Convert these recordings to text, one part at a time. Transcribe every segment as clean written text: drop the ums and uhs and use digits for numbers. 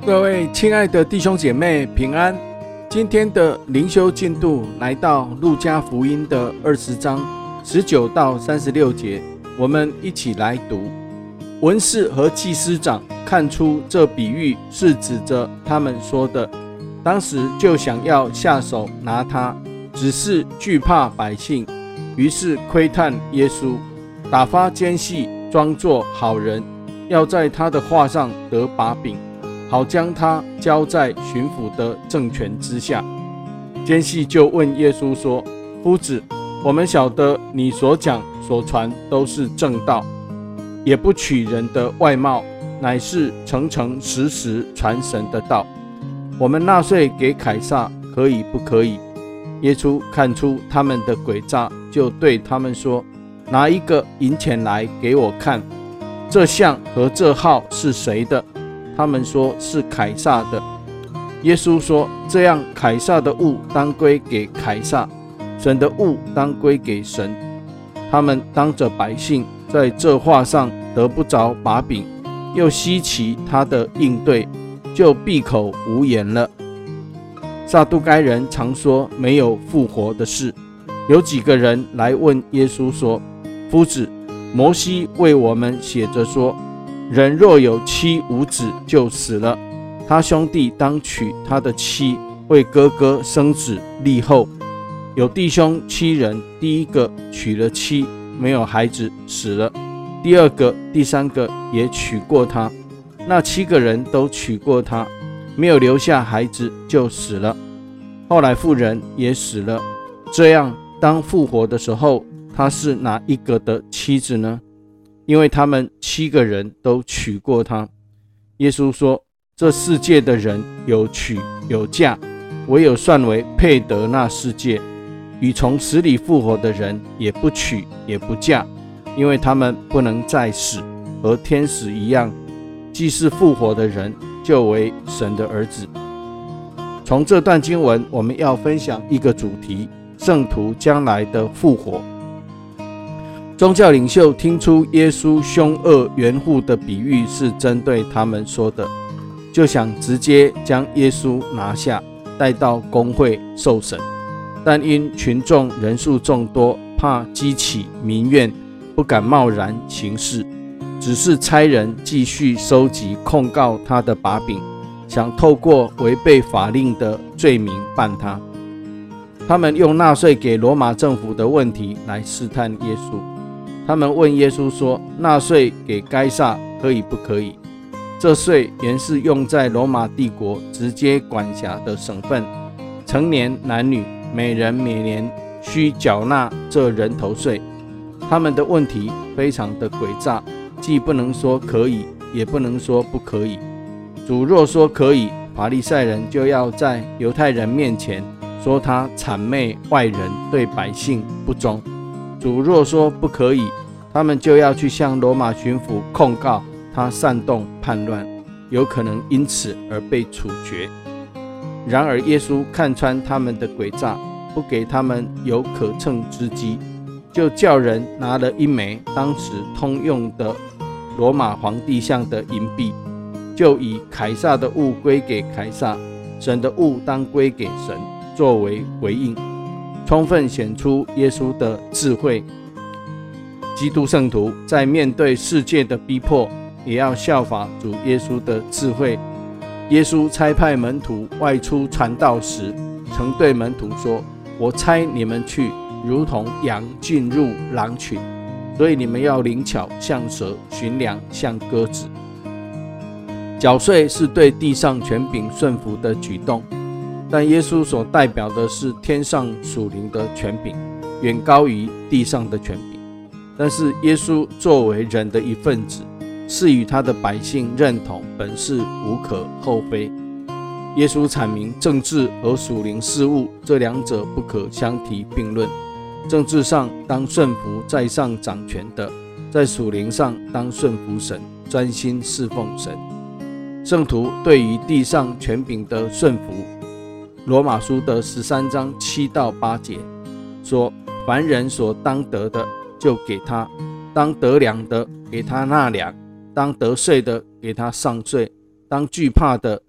各位亲爱的弟兄姐妹平安。今天的灵修进度来到路加福音的20章19到36节，我们一起来读。文士和祭司长看出这比喻是指着他们说的，当时就想要下手拿他，只是惧怕百姓，于是窥探耶稣，打发奸细装作好人，要在他的话上得把柄，好将他交在巡抚的政权之下。奸细就问耶稣说：夫子，我们晓得你所讲所传都是正道，也不取人的外貌，乃是诚诚实实传神的道。我们纳税给凯撒可以不可以？耶稣看出他们的诡诈，就对他们说：拿一个银钱来给我看，这像和这号是谁的？他们说是凯撒的。耶稣说：这样，凯撒的物当归给凯撒，神的物当归给神。他们当着百姓在这话上得不着把柄，又稀奇他的应对，就闭口无言了。撒都该人常说没有复活的事，有几个人来问耶稣说：夫子，摩西为我们写着说，人若有妻无子就死了，他兄弟当娶他的妻，为哥哥生子立后。有弟兄7人，第一个娶了妻，没有孩子，死了；第二个、第三个也娶过他，那7个人都娶过他，没有留下孩子，就死了。后来妇人也死了。这样，当复活的时候，他是哪一个的妻子呢？因为他们7个人都娶过他。耶稣说：这世界的人有娶有嫁，唯有算为配得那世界与从死里复活的人，也不娶也不嫁，因为他们不能再死，和天使一样。既是复活的人，就为神的儿子。从这段经文，我们要分享一个主题：圣徒将来的复活。宗教领袖听出耶稣凶恶园户的比喻是针对他们说的，就想直接将耶稣拿下，带到公会受审。但因群众人数众多，怕激起民怨，不敢贸然行事，只是差人继续收集控告他的把柄，想透过违背法令的罪名办他。他们用纳税给罗马政府的问题来试探耶稣。他们问耶稣说：纳税给该撒可以不可以？这税原是用在罗马帝国直接管辖的省份，成年男女每人每年需缴纳这人头税。他们的问题非常的诡诈，既不能说可以，也不能说不可以。主若说可以，法利赛人就要在犹太人面前说他谄媚外人，对百姓不忠。主若说不可以，他们就要去向罗马巡抚控告他煽动叛乱，有可能因此而被处决。然而耶稣看穿他们的诡诈，不给他们有可乘之机，就叫人拿了1枚当时通用的罗马皇帝像的银币，就以凯撒的物归给凯撒，神的物当归给神，作为回应，充分显出耶稣的智慧。基督圣徒在面对世界的逼迫，也要效法主耶稣的智慧。耶稣差派门徒外出传道时，曾对门徒说：我差你们去，如同羊进入狼群，所以你们要灵巧像蛇，驯良像鸽子。缴税是对地上权柄顺服的举动，但耶稣所代表的是天上属灵的权柄，远高于地上的权柄。但是耶稣作为人的一份子，是与他的百姓认同，本是无可厚非。耶稣阐明政治和属灵事务这两者不可相提并论，政治上当顺服在上掌权的，在属灵上当顺服神，专心侍奉神。圣徒对于地上权柄的顺服，罗马书的13章7到8节说：凡人所当得的就给他，当得粮的给他纳粮，当得税的给他上税，当惧怕的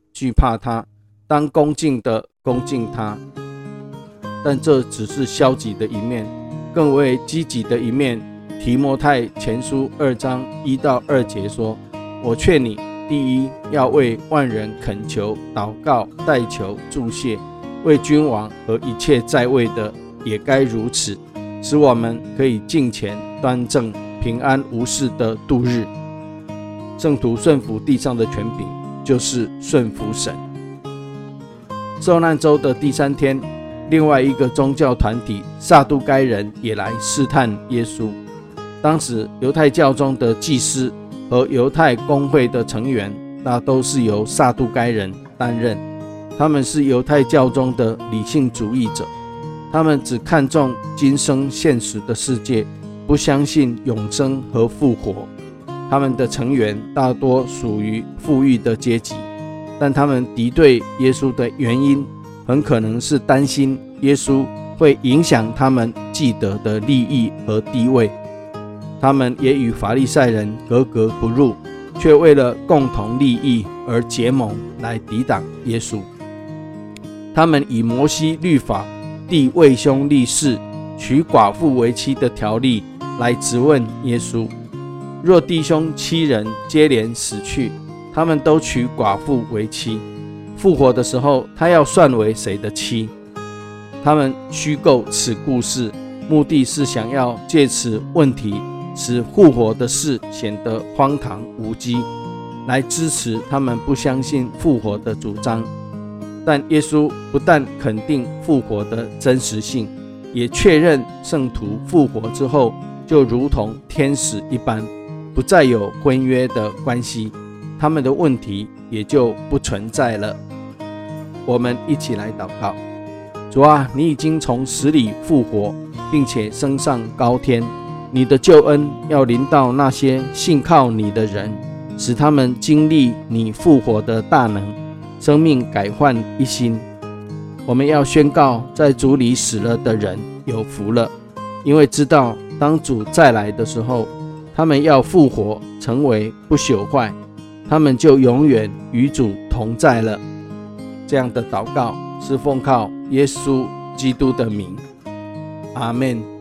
惧怕他，当恭敬的恭敬他。但这只是消极的一面，更为积极的一面。提摩太前书2章1到2节说：我劝你，第一，要为万人恳求、祷告、代求、祝谢，为君王和一切在位的也该如此，使我们可以敬虔端正、平安无事的度日。圣徒顺服地上的权柄，就是顺服神。受难周的第3天，另外一个宗教团体撒都该人也来试探耶稣。当时犹太教中的祭司和犹太公会的成员，那都是由撒都该人担任。他们是犹太教中的理性主义者，他们只看重今生现实的世界，不相信永生和复活。他们的成员大多属于富裕的阶级，但他们敌对耶稣的原因，很可能是担心耶稣会影响他们既得的利益和地位。他们也与法利赛人格格不入，却为了共同利益而结盟来抵挡耶稣。他们以摩西律法弟为兄立嗣、娶寡妇为妻的条例来质问耶稣。若弟兄7人接连死去，他们都娶寡妇为妻，复活的时候，他要算为谁的妻？他们虚构此故事，目的是想要借此问题使复活的事显得荒唐无稽，来支持他们不相信复活的主张。但耶稣不但肯定复活的真实性，也确认圣徒复活之后就如同天使一般，不再有婚约的关系，他们的问题也就不存在了。我们一起来祷告。主啊，你已经从死里复活，并且升上高天，你的救恩要临到那些信靠你的人，使他们经历你复活的大能，生命改换一新。我们要宣告，在主里死了的人有福了，因为知道当主再来的时候，他们要复活，成为不朽坏，他们就永远与主同在了。这样的祷告是奉靠耶稣基督的名，阿们。